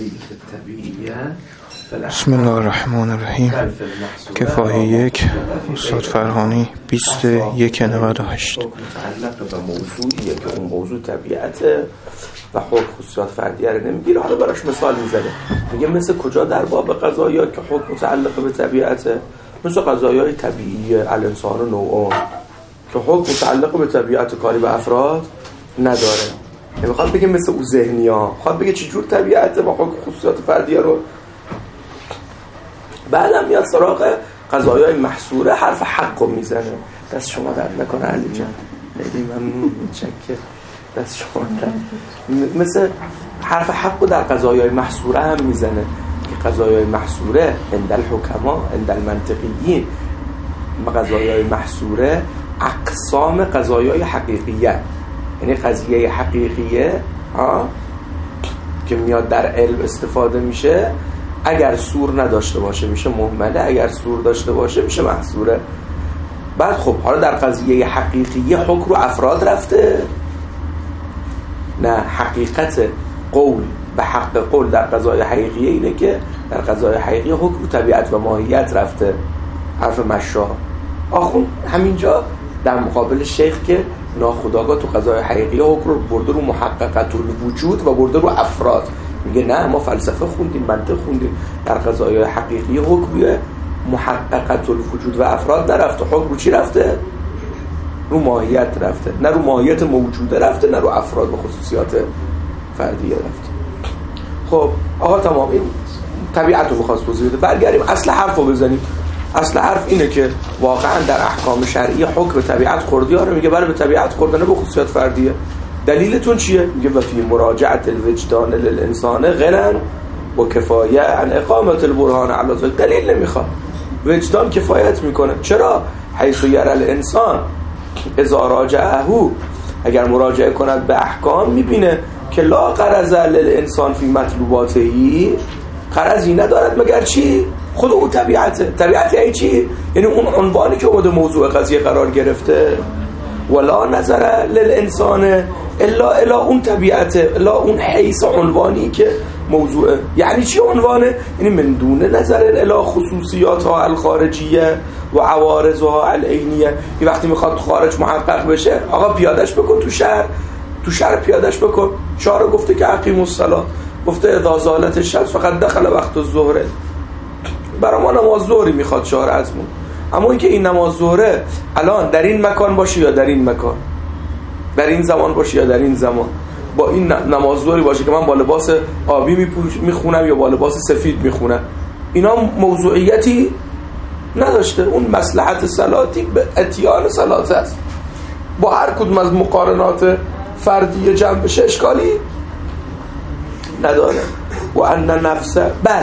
بسم الله الرحمن الرحیم. کفایه 1 استاد فرهانی 2198. متعلق به موضوعیه که اون موضوع طبیعته و حکم خصوصیات فردیه رو نمیگیره. حالا براش مثال میزنه، میگه مثل کجا در باب قضایا که حکم متعلق به طبیعته، مثل قضایای طبیعی الانسان و نوعان که حکم متعلق به طبیعت کاری به افراد نداره. میخواد بگه مثل او ذهنی ها، میخواد بگه چجور طبیعته با حکم خصوصیات فردیه رو. بعدم میاد سراغ قضایای محصوره، حرف حق رو میزنه. دست شما درد نکنه علی جان، خیلی ممنون، متشکرم، دست شما درد. مثل حرف حق رو در قضایای محصوره هم میزنه که قضایای محصوره عند الحکما عند المنطقیین، قضایای محصوره اقسام قضایای حقیقیه، یعنی قضیه حقیقیه که میاد در علم استفاده میشه، اگر سور نداشته باشه میشه مهمله، اگر سور داشته باشه میشه محصوره. بعد خب حالا در قضیه حقیقیه حکم رو افراد رفته، نه حقیقت قول و حق قول در قضای حقیقیه اینه که در قضای حقیقیه حکم رو طبیعت و ماهیت رفته. حرف مشاه آخون همینجا در مقابل شیخ که ناخودآگاه تو قضای حقیقیه حکم رو برده رو محققت الوجود و برده رو افراد. میگه نه، ما فلسفه خوندیم، منطق خوندیم، در قضایای حقیقی حکم محققت الوجود و افراد نرفته. حکم رو چی رفته؟ رو ماهیت رفته، نه رو ماهیت موجوده رفته، نه رو افراد و خصوصیات فردیه رفته. خب آقا تمام، این طبیعت رو بخواست توضیح بده. برگردیم اصل حرف رو بزنیم. اصل حرف اینه که واقعا در احکام شرعی حکم به طبیعت خوردی ها رو میگه بله به طبیعت خورده، نه به خصوصیات فردیه. دلیلتون چیه؟ میگه و فی مراجعت الوجدان للانسان غنن و کفایه عن اقامت البرهان علی ذلک. دلیل نمیخواد، وجدان کفایت میکنه. چرا؟ حیث یرى الانسان اذا راجعه، اگر مراجعه کند به احکام میبینه که لا غرض للانسان فی مطلوباته، غرضی ندارد مگر چی؟ خود اون طبیعته. طبیعت یعنی چی؟ یعنی اون عنوانی که اومده موضوع قضیه قرار گرفته. ولا نظر للانسان الا اون طبیعته، الا اون حیث عنوانی که موضوعه. یعنی چی عنوانه؟ یعنی من دون نظر الی خصوصیاتها الخارجیه و عوارضها العینیه. این وقتی میخواد خارج محقق بشه، آقا پیادش بکن تو شهر پیادش بکن. شارع گفته که اقیموا الصلاة، گفته اذا زالت الشمس فقد دخل وقت الظهر. برای ما نماز ظهری میخواد شارع ازمون، اما اینکه این نماز ظهره الان در این مکان باشه یا در این مکان، در این زمان باشه یا در این زمان، با این نماز ظهری باشه که من با لباس آبی میخونم یا با لباس سفید میخونم، اینا موضوعیتی نداشته. اون مصلحت صلاتی به اتیان صلات است. با هر کدوم از مقارنات فردی جمع بشه اشکالی نداره. و ان نفس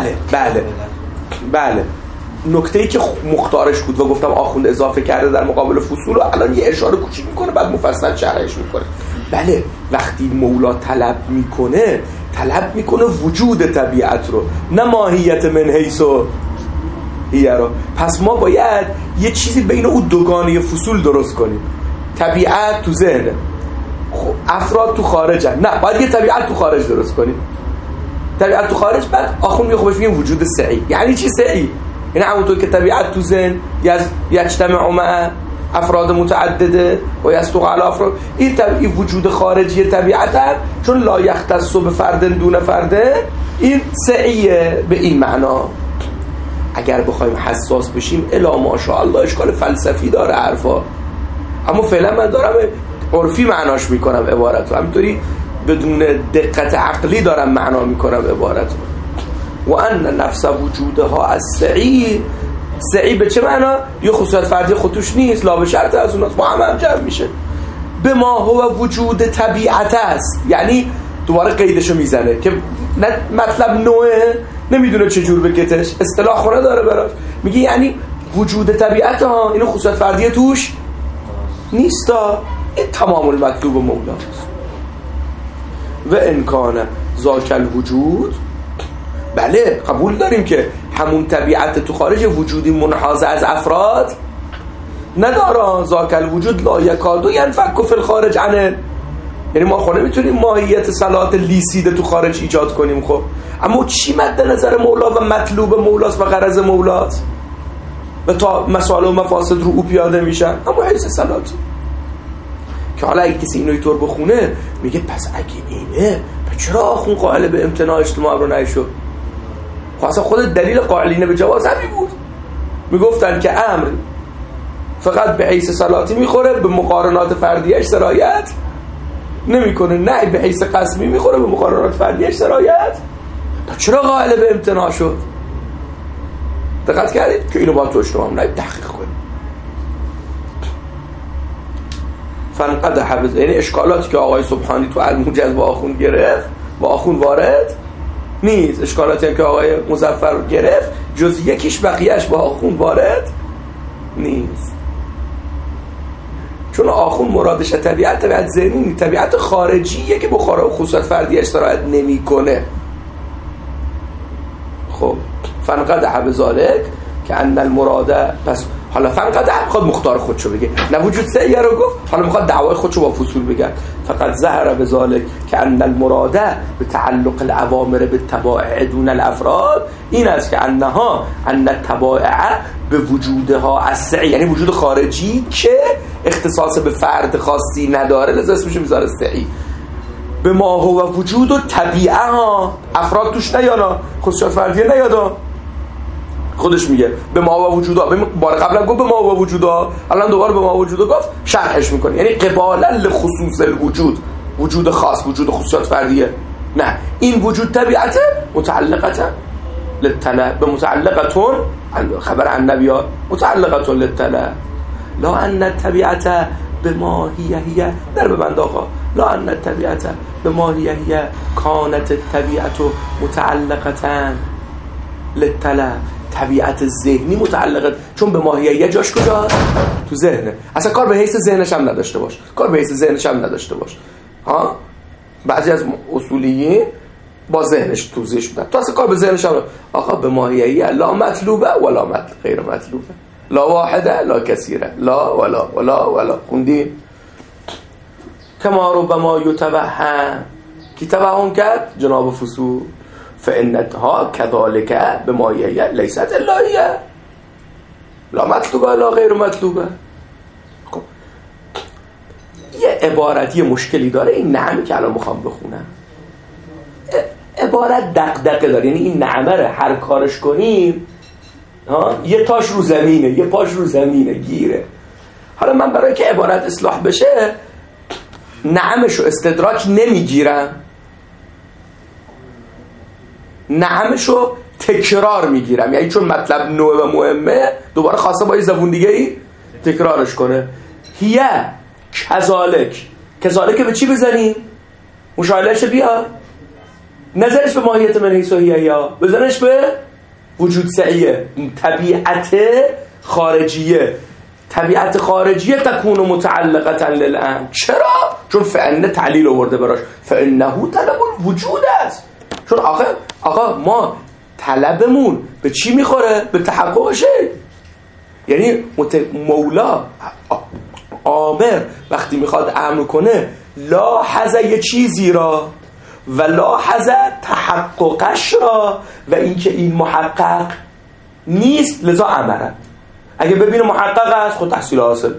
بله نکته‌ای که مختارش بود و گفتم آخوند اضافه کرده در مقابل فصول و الان یه اشاره کوچیک میکنه بعد مفصل شرحش میکنه. بله وقتی مولا طلب میکنه وجود طبیعت رو، نه ماهیت من حیث و هیه رو. پس ما باید یه چیزی بین اون دوگانه فصول درست کنیم. طبیعت تو ذهنه، افراد تو خارجن، نه باید یه طبیعت تو خارج درست کنیم. طبیعت تو خارج، بعد آخوند میخوبش میگیم وجود سعی. یعنی چی سعی؟ یعنی همونطور که طبیعت تو ذهن یجتمع مع افراد متعدده و یستوق علی افراد، این وجود خارجی طبیعت هم چون لا یختص بفرد دون فرد، این سعیه به این معنا. اگر بخوایم حساس بشیم الا ماشاءالله اشکال فلسفی داره حرفا، اما فعلا من دارم عرفی معناش میکنم عبارتو، همینطوری بدون دقت عقلی دارم معنا میکنم عبارتو. و ان نفس وجودها از سعی به چه معنا؟ یه خصوصیت فردی خودش نیست، لا به شرط از اوناست، با هم جمع میشه. به ما هو وجود طبیعت است. یعنی دوباره قیدشو میزنه که مطلب نوعه، نمیدونه چجور بگتش، اصطلاح خونه داره براش. میگه یعنی وجود طبیعت ها، اینو خصوصیت فردی توش نیستا. این تمام المطلوب مولاست. و امکان ذاک الوجود، بله قبول داریم که همون طبیعت تو خارج وجودی منحاز از افراد نداره. ذاک الوجود لا یکادو ینفک فی الخارج عنه. یعنی ما خود نمیتونیم ماهیت صلات لیسیده تو خارج ایجاد کنیم. خب اما چی مد نظر مولا و مطلوب مولاست و غرض مولاست و تا مسائل و مفاسد رو او پیاده میشن اما حیث صلاتی. که حالا اگه کسی اینو اینطور بخونه میگه پس اگه اینه چرا آخون قائل به امتناع اجتماع رو نشد؟ خب اصلا خود دلیل قائلینه به جواز همین بود. میگفتن که امر فقط به حیث صلاتی میخوره، به مقارنات فردیش سرایت نمیکنه. نه به حیث قسمی میخوره، به مقارنات فردیش سرایت. چرا قائل به امتناع شد؟ دقت کردید که اینو با تو اجتماع نایب تحقیق کنیم. فنقد حفظ، یعنی اشکالاتی که آقای سبحانی تو الموجز با آخون گرفت با آخون وارد نیست. اشکالاتی هم که آقای مظفر گرفت جز یکیش بقیهش با آخون وارد نیست. چون آخون مرادش طبیعت ذهنی، طبیعت خارجیه که بخاره و خصوصیت فردی استراحت نمی کنه. خب فنقد حبذالک که ان المراده، پس حالا فنقد میخواد مختار خودشو بگه، نه وجود سعیه رو گفت، حالا میخواد دعوای خودشو با فصول بگه. فقط ظهر بذالک که ان المراده به تعلق الاوامر به تبائع دون الافراد این است که انها ان التبائع به وجودها السعی، یعنی وجود خارجی که اختصاص به فرد خاصی نداره لذا اسمش میذاره سعی. به ما هو وجود و طبیعه ها، افراد توش نیانا، خصوصیات فردیه نیادا. خودش میگه به ما و وجودا. بار قبلا گفت به ما و وجودا، الان دوباره به ما و وجودا گفت، شرحش میکنه. یعنی قبالا لخصوص الوجود، وجود خاص، وجود خصوصیات فردیه. نه، این وجود طبیعته متعلقه للطلب، به متعلقتون خبر عن نبیات متعلقتون للطلب. لا ان الطبیعه به ما هی در ببند آقا، لا ان الطبیعه به ما هی کانت الطبیعه متعلقه للطلب. طبیعت ذهنی متعلقه، چون به ماهیت جاش کجاست؟ تو ذهنه. اصلا کار به حیث ذهنش هم نداشته باش، کار به حیث ذهنش هم نداشته باش. ها بعضی از اصولیین با ذهنش توضیحش میدن، تو اصلا کار به ذهنش هم آقا به ماهیت لا مطلوبه ولا غیر مطلوبه، لا واحده لا کثیره، لا ولا خوندین کما رو به ما یتوهم کی توهم کرد جناب فصول فإنها كذلك بماهیه لیست اللهیه لا مطلوبه لا غیر مطلوبه. خب یه عبارت یه مشکلی داره، این نعمی که الان میخوام بخونم عبارت دغدغه داره. یعنی این نعمه رو هر کارش کنیم یه تاش رو زمینه یه پاش رو زمینه گیره. حالا من برای که عبارت اصلاح بشه نعمشو استدراک نمیگیرم، نعمشو تکرار میگیرم. یعنی چون مطلب نوع و مهمه دوباره خواسته با یه زبون دیگه ای تکرارش کنه. هیه کذالک به چی بزنیم؟ مشاهدهش بیا نظرش به ماهیت من حیث و هیه یا بزنش به وجود سعیه، طبیعت خارجیه. طبیعت خارجیه تکون متعلقتا للامر. چرا؟ چون فانه تعلیل آورده براش، فانه طلب الوجود است. چون آقا ما طلبمون به چی میخوره؟ به تحققشه. یعنی مولا آمر وقتی میخواد امر کنه لاحظ یه چیزی را و لاحظ تحققش را و اینکه این محقق نیست لذا امره. اگه ببینه محقق است خود تحصیل حاصل،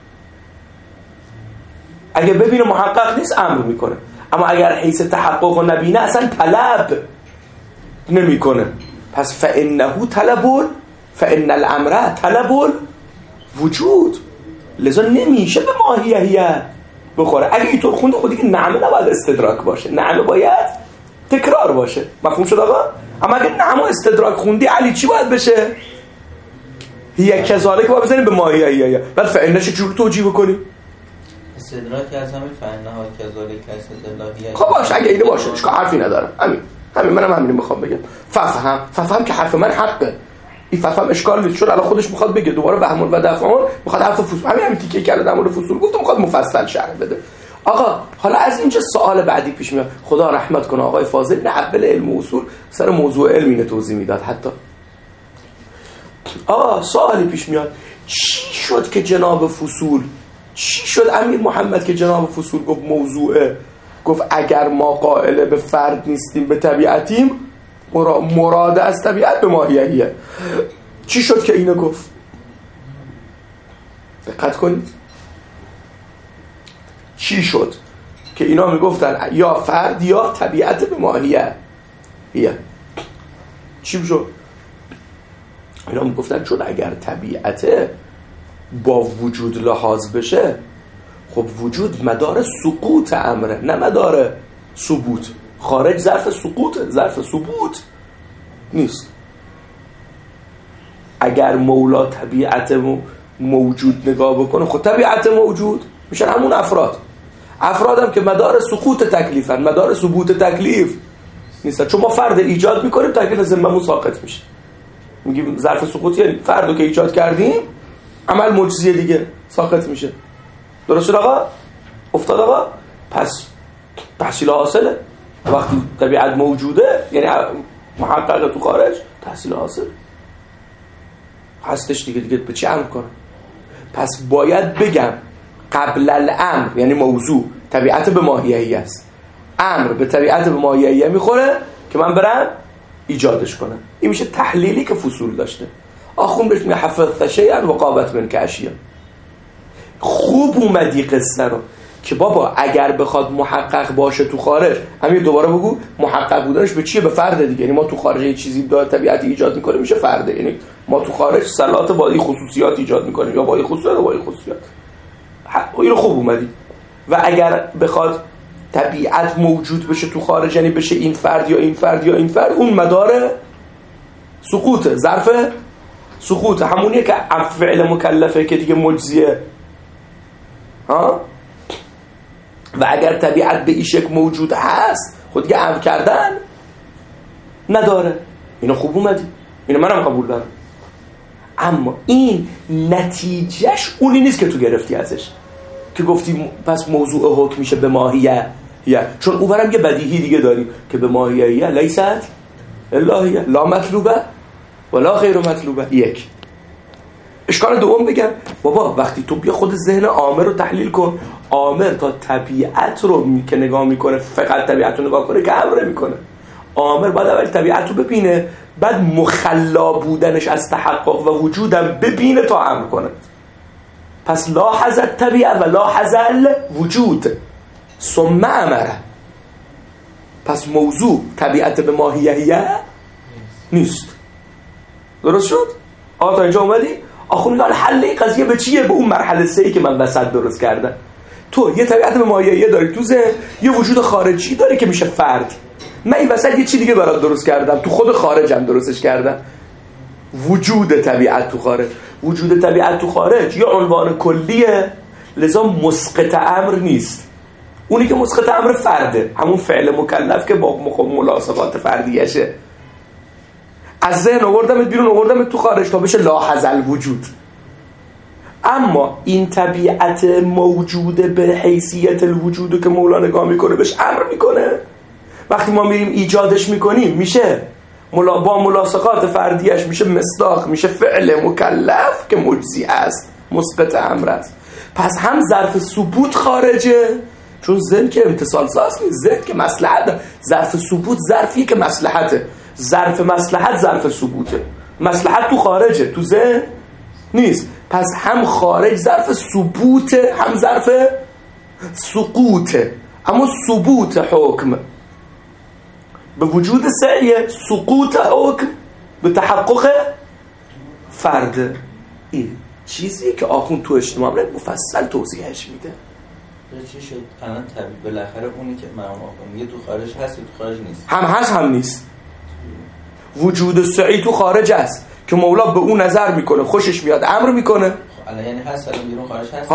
اگه ببینه محقق نیست امر میکنه. اما اگر حیث تحقق و نبینه اصلا طلب نمیکنه. پس فانه طلبون، فان الامر طلب وجود، لذا نمیشه به ماهیه بخوره. اگه اینطور خونده خودی که نعمه نباید استدراک باشه، نعمه باید تکرار باشه. مفهوم شد آقا؟ اما اگه نعمه استدراک خوندی علی چی باید بشه؟ هیه کذالک باید بزنیم به ماهیه. بعد فانه چجوری توجیه بکنیم؟ استدراک از همین فانها کذالک لیست اللهیه. خب باشه اگه اینه باشه اشکال حرفی ندارم. همین منم همین میخوام بگم. فهم که حرف من حقه. این فهم اشکال نیست، چون الان خودش میخواد بگه دوباره بهمون و دفعون میخواد حرف فصول همین تیکه که در مورد فصول گفت میخواد مفصل شرح بده. آقا حالا از اینجا سوال بعدی پیش میاد. خدا رحمت کنه آقای فاضل نه اول علم اصول سر موضوع علمی توضیح میداد. حتی آقا سوالی پیش میاد چی شد که جناب فصول چی شد امیر محمد که جناب فصول گفت موضوعه، گفت اگر ما قائل به فرد نیستیم به طبیعتیم، مراد از طبیعت به ماهیهیه. چی شد که اینو گفت؟ دقت کنید چی شد که اینا میگفتن یا فرد یا طبیعت به ماهیه. چی شد؟ اینا میگفتن چون اگر طبیعت با وجود لحاظ بشه، خب وجود مدار سقوط امره نه مدار ثبوت. خارج ظرف سقوطه، ظرف ثبوت نیست. اگر مولا طبیعت موجود نگاه بکنه، خب طبیعت موجود میشن همون افرادم که مدار سقوط تکلیفن، مدار ثبوت تکلیف نیستن. چون ما فرد ایجاد میکنیم، تکلیف ذممون ساقط میشه. میگیم ظرف سقوط یعنی فردو که ایجاد کردیم، عمل معجزه دیگه ساقط میشه. درست شد آقا؟ افتاد آقا؟ پس تحصیل حاصله. وقتی طبیعت موجوده یعنی محقق تو خارج، تحصیل حاصل هستش دیگه به چی امر کنه؟ پس باید بگم قبل الامر یعنی موضوع طبیعت به ماهیه‌ای است، امر به طبیعت به ماهیه‌ای میخوره که من برم ایجادش کنم. این میشه تحلیلی که فصول داشته. آخون بهش میگه حفظت شیئا و قابت من اشیاء. خوب اومدی قصه رو که بابا اگر بخواد محقق باشه تو خارج، همین دوباره بگو محقق بودنش به چیه؟ به فرد دیگه. یعنی ما تو خارج یه چیزی داره طبیعت ایجاد میکنه میشه فرده. یعنی ما تو خارج صلات با این خصوصیات ایجاد میکنیم یا با این خصوصیات یا با این خصوصیات. اینو خوب اومدی. و اگر بخواد طبیعت موجود بشه تو خارج، یعنی بشه این فرد یا این فرد یا این فرد، اون مدار سقوطه، ظرف سقوط، همونیه که فعل مکلفه که دیگه مجزیه. ها؟ و اگر طبیعت به این شکل موجود هست، خود دیگه امر کردن نداره. اینو خوب اومدی، اینو منم قبول دارم. اما این نتیجهش اونی نیست که تو گرفتی ازش که گفتی پس موضوع حکم میشه به ماهیه. چون اونورم یه بدیهی دیگه داریم که به ماهیه لیست الهیه لا مطلوبه ولا غیر مطلوبه. یک اشکال دوم بگم بابا وقتی تو بیا خود ذهن عامر رو تحلیل کن، عامر تا طبیعت رو که نگاه میکنه، فقط طبیعت رو نگاه کنه که امر میکنه. عامر باید اول طبیعت رو ببینه، بعد مخلا بودنش از تحقق و وجودم ببینه تا امر کنه. پس لاحظ الطبیعه و لاحظ الوجود ثم امره. پس موضوع طبیعت به ماهیهیه نیست. درست شد؟ آقا تا اینجا اومدی؟ آخون داره حل این قضیه به چیه؟ به اون مرحله 3 که من وسط درست کردم. تو یه طبیعت به ماهیهیه داری تو ذهن، یه وجود خارجی داری که میشه فرد. من این وسط یه چی دیگه برات درست کردم، تو خود خارجم درستش کردم. وجود طبیعت تو خارج. وجود طبیعت تو خارج یه عنوان کلیه، لذا مسقط امر نیست. اونی که مسقط امر فرده، همون فعل مکلف که با ملاصقات فردیشه. از ذهن آوردمت بیرون، آوردمت تو خارج تا بشه لاحظ الوجود. اما این طبیعت موجوده به حیثیت الوجودو که مولا نگاه میکنه بهش امر میکنه. وقتی ما میریم ایجادش میکنیم میشه با ملاصقات فردیش میشه مصداق، میشه فعل مکلف که مجزی است، مسقط امر است. پس هم ظرف ثبوت خارجه، چون ذهن که امتصال ساز نیست، ذهن که مصلحت. ظرف ثبوت ظرفی که مصلحته، ظرف مصلحت ظرف ثبوته. مصلحت تو خارجه، تو ذهن نیست. پس هم خارج ظرف ثبوته، هم ظرف سقوطه. اما ثبوت حکم به وجود سعیه، سقوط حکم به تحقق فرد. این چیزی که آخون تو اجتماع مفصل توضیحش میده. چی شد؟ الان طبیعی بالاخره اونی که مرام آخون میگه تو خارج هست و تو خارج نیست. هم هست هم نیست. وجود سعی تو خارج است که مولا به اون نظر میکنه، خوشش میاد، امر میکنه. الان یعنی هست الان بیرون خارج هست.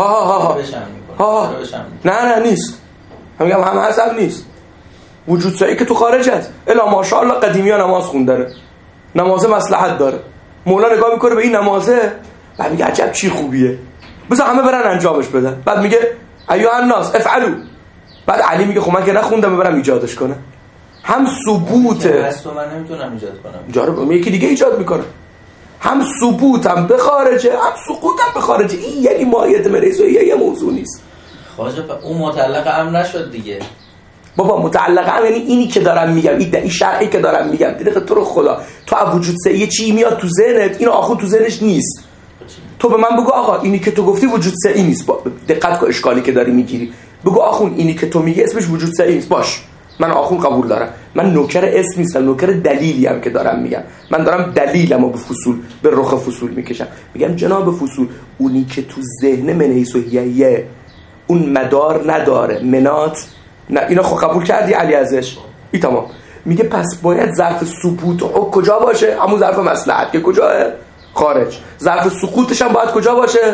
نه نیست. هم هست هم نیست. وجود سعی که تو خارج است. الا ماشاءالله قدیمی ها نماز خونداره، نماز مصلحت داره. مولا نگاه میکنه به این نمازه، بعد میگه عجب چی خوبیه، بذار همه برن انجامش بدن. بعد میگه ایها الناس افعلوا. بعد علی میگه خب من که نخوندم برم ایجادش کنه. هم ثبوته. هست و من نمیتونم ایجاد کنم. جاره یکی دیگه ایجاد میکنه. هم ثبوت هم به خارجه، هم سقوط هم به خارجه. این یعنی ماهیت منیسویه یه موضوع نیست. خواجه اون متعلق امر نشد دیگه. بابا متعلق امر یعنی اینی که دارم میگم، این شرعی که دارم میگم. دیگه تو رو خدا تو از وجود سعیه چی میاد تو ذهنت؟ اینو آخون تو ذهنش نیست. تو به من بگو آقا اینی که تو گفتی وجود سعی نیست. دقت کن اشکالی که داری میگیری. بگو آخون اینی که تو میگی اسمش وجود سعی نیست. باش، من آخون قبول دارم. من نوکر اسم نیستم، نوکر دلیلی هم که دارم میگم. من دارم دلیلمو به فصول، به رخ فصول میکشم. میگم جناب فصول، اونی که تو ذهن منیسویه اون مدار نداره، منات نه. اینا خب قبول کردی علی ازش؟ این تمام. میگه پس باید ظرف ثبوت کجا باشه؟ همون ظرف مصلحت که کجاه؟ خارج. ظرف سقوطش هم باید کجا باشه؟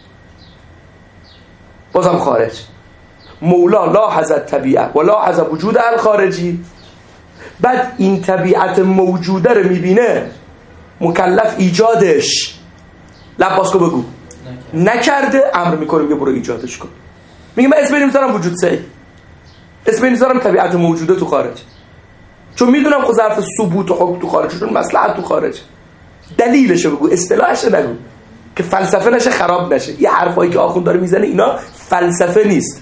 بازم خارج. مولا لاحظ طبیعت و لاحظ وجود الخارجی. بعد این طبیعت موجوده رو میبینه، مکلف ایجادش لباسکو بگو نکرده، امر میکنه میگه برو ایجادش کن. میگه من اسم نمیذارم وجود سعی، اسم نمیذارم طبیعت موجوده تو خارج، چون میدونم خود ظرف ثبوت و حکم تو خارج، چون مصلحت تو خارج. دلیلشو بگو، اصطلاحش نگو که فلسفه نشه خراب نشه. یه حرفایی که آخوند داره میزنه اینا فلسفه نیست.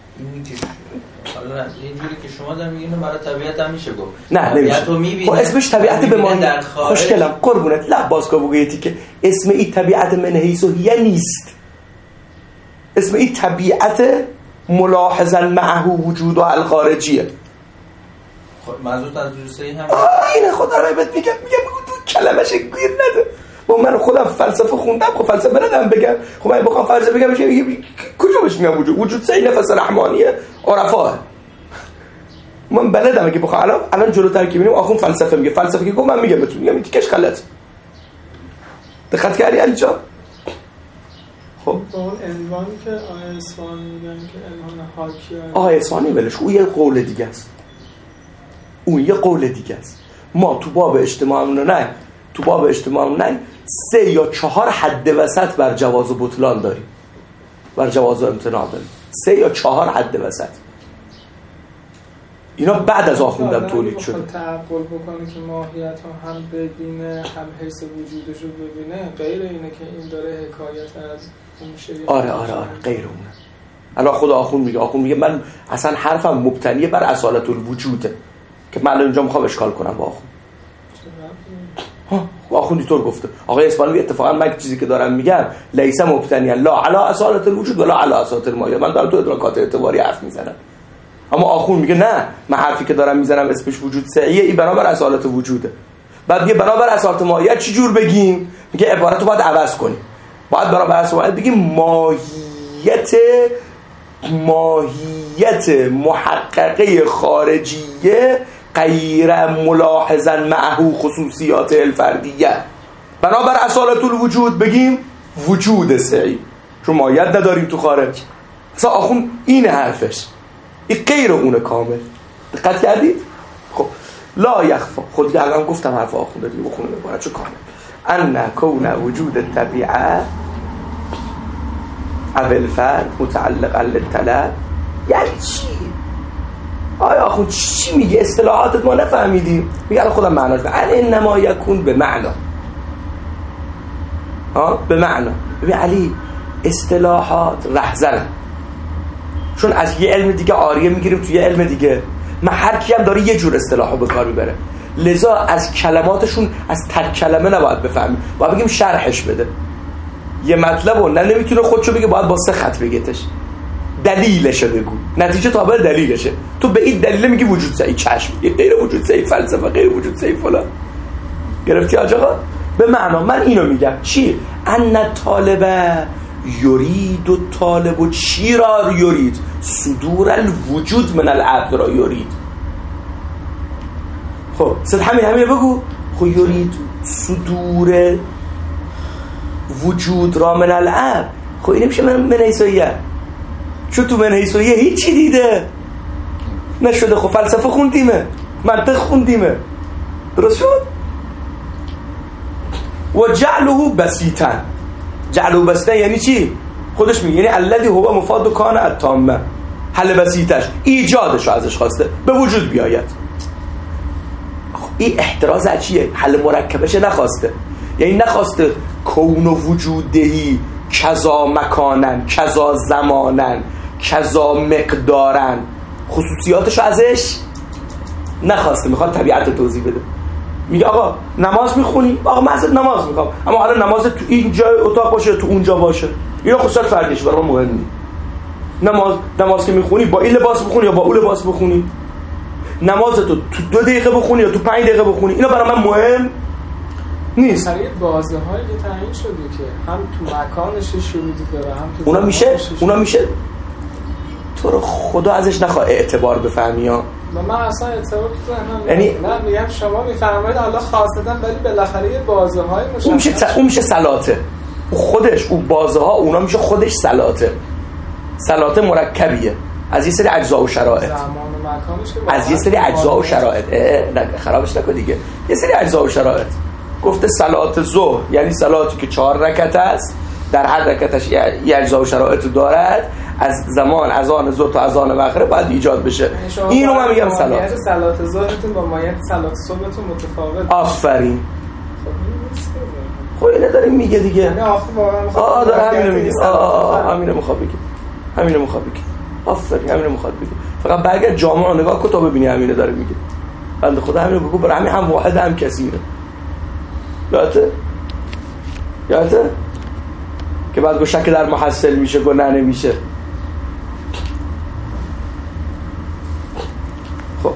حالا اینجوری که شما دارین میگین برای طبیعت هم میشه گفت. نه نمیشه. خب اسمش طبیعت به معنی خوشگلم قربونت لباس کو بگیتی که اسم این طبیعت منحیسویه نیست. اسم این طبیعت ملاحظا معه وجود و الخارجیه. خب منظور از جوسه هم اینه. خدا رو بهت میگم تو کلمه‌ش گیر نده. من خودم فلسفه خوندم، خب فلسفه ندارم بگم. خب من بخوام فلسفه بگم کجا بهش میگم وجود سعی نفس رحمانیه عرفاه. من بلدم که بخوام الان جلوتر که میبینیم آخون فلسفه میگه، فلسفه که گفت من میگم بهتون، میگم این تیکش غلط. دقت کردی علی جان؟ خب با اون عنوانی که آقای اصفهانی میگن که عنوان حاکیه، آقای اصفهانی ولش، اون یه قول دیگه است. اون یه قول دیگه است. ما تو باب اجتماع نه 3 یا 4 حد وسط بر جواز و بطلان داریم، بر جواز و امتناع داریم. 3 یا 4 حد وسط. اینا بعد از آخوندم تولید شده. تعقل بکنه که ماهیت هم ببینه، هم حیث وجودش رو ببینه، غیر اینه که این داره حکایت از اون شیء. آره غیر اونه. الان خدا آخوند میگه من اصلا حرفم مبتنی بر اصالت الوجوده که من اینجا میخوام اشکال کنم با آخوند. آخوندی طور گفته. آقای اسپانیایی اتفاقا من چیزی که دارم میگم لیس مبتنی لا علی اصالت الوجود ولا علی اصالت المایه. من دارم تو ادراکات اعتباری حرف میزنم، اما آخوند میگه نه، من حرفی که دارم میزنم اسمش وجود سعیه، این بنابر اصالت وجوده. بعد میگه بنابر اصالت مایه چی جور بگیم؟ میگه عبارتو باید عوض کنیم. باید بنابر اصالت مایه بگیم ماهیت محققه خارجیه غیر ملاحظا معه خصوصیات الفردیه. بنابر اصالت الوجود بگیم وجود سعی، چون ماهیت نداریم تو خارج. اصلا آخون این حرفش، این غیر اونه کامل. دقت کردید؟ خب لا یخفا، خود الان گفتم حرف آخون دادی بخونه بباره چه کامل. ان کون وجود طبیعه اول فرد متعلقا للطلب. یعنی چی؟ آیا آخون چی میگه؟ اصطلاحاتت ما نفهمیدیم. میگه الان خودم معناش انما یکون به معنا. به معنا. ببین علی اصطلاحات رهزنن، چون از یه علم دیگه آریه میگیریم توی یه علم دیگه. من هر کی هم داره یه جور اصطلاحو به کار میبره، لذا از کلماتشون از تک کلمه نباید بفهمیم، باید بگیم شرحش بده. یه مطلبو نمیتونه خودشو بگه، باید با 3 خط بگیتش، دلیلشه بگو، نتیجه تابع دلیلشه. تو به این دلیل میگی وجود سعی، چشم، یه غیر وجود سعی فلسفه، غیر وجود سعی فلان. گرفتی آقا؟ به معنا من اینو میگم. چی؟ ان طالب یرید و طالب و چی را یرید؟ صدور الوجود من العبد را یرید. خب صد همین بگو. خب یرید صدور وجود را من العبد. خب این میشه منحیسویه، چون تو منحیسویه هیچی دیده نشده. خب فلسفه خوندیمه، منطق خوندیمه، درست شد؟ و جعله بسیطا. جعله بسیطا یعنی چی؟ خودش میگه یعنی الذی هو مفاد کان التامه، حل بسیطش ایجادش رو ازش خواسته به وجود بیاید. این احتراز چیه؟ حل مرکبش نخواسته. یعنی نخواسته کون و وجودهی کذا مکانن کذا زمانن کذا مقدارن، خصوصیاتشو ازش نخواسته، میخواد طبیعت توضیح بده. میگه آقا نماز میخونی؟ آقا من ازت نماز میخوام، اما حالا نماز تو این جای اتاق باشه تو اونجا باشه، اینا خصوصیات فردیشه، برای من مهم نیست. نماز که میخونی با این لباس بخونی یا با اون لباس بخونی، نمازتو تو 2 دقیقه بخونی یا تو 5 دقیقه بخونی، اینا برای من مهم نیست. برای بازه هایی که تعیین شده که هم تو مکانش شروطی داره هم تو اونا میشه تو رو خدا ازش نخواه اعتبار بفهمی ها. من اصلا اعتبار تو ذهنم یعنی نه، میگم شما میفرمایید حالا خاصتا ولی بالاخره یه بازه های مشخص اون میشه صلاته، خودش اون بازه ها اونا میشه خودش صلات مرکبیه از یه سری اجزا و شرایط، زمان و مکانش از یه سری اجزا و شرایط. نه خرابش نکن دیگه، یه سری اجزا و شرایط. گفته صلات ظهر یعنی صلاتی که 4 رکعت است، در هر رکعتش یه اجزا و شرایط دارد، از زمان اذان ظهر تا اذان مغرب باید ایجاد بشه. اینو من میگم صلات. صلات ظهرتون با مایه صلات صبحتون متفاوت. آفرین. خب اینه داریم میگه دیگه. یعنی آخه داره همینو میگه. همینو میخواد بگه. آفرین، همینو میخواد بگه. فقط برگرد جامعه رو نگاه کن تا ببینی همینو داره میگه. بنده خدا همینو بگو، برای همین هم واحد هم کثیره. یادته؟ که بعد گو شک در محصل میشه گو نه نمیشه. خب